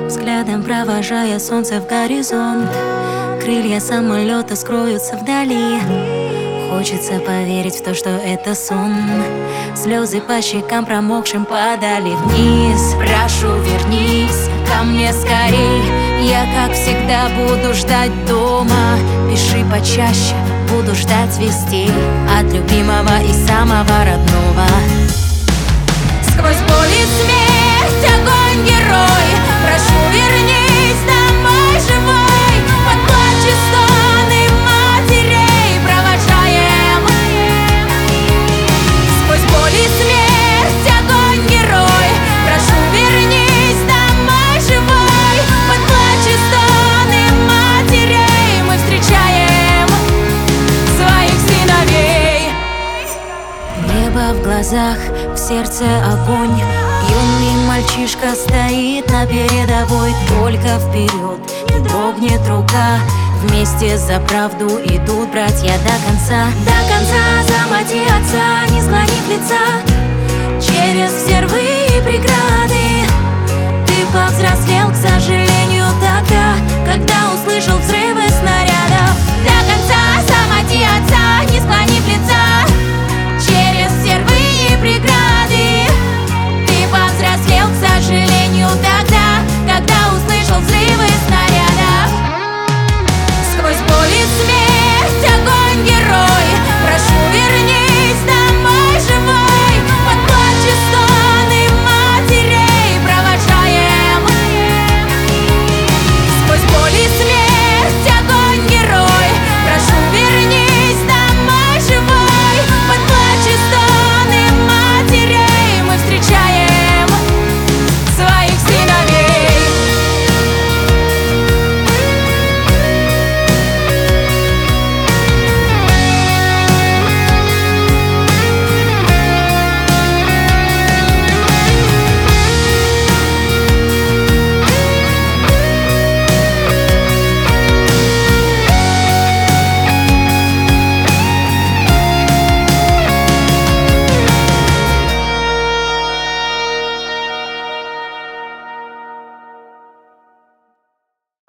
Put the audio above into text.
взглядом провожая солнце в горизонт. Крылья самолета скроются вдали. Хочется поверить в то, что это сон. Слезы по щекам промокшим падали вниз. Прошу, вернись ко мне скорей. Я, как всегда, буду ждать дома. Пиши почаще, буду ждать вестей от любимого и самого родного. Сквозь боль и смерть, огонь, герой. Прошу, вернись домой живой. Под плач и стоны матерей провожаем. Сквозь боль и смерть, огонь, герой. Прошу, вернись домой живой. Под плач и стоны матерей мы встречаем своих сыновей. Небо в глазах, в сердце огонь. Юный мальчишка стоит на передовой. Только вперед, не дрогнет рука. Вместе за правду идут братья до конца. До конца за мать и отца, не склонив лица. Через все рвы и преграды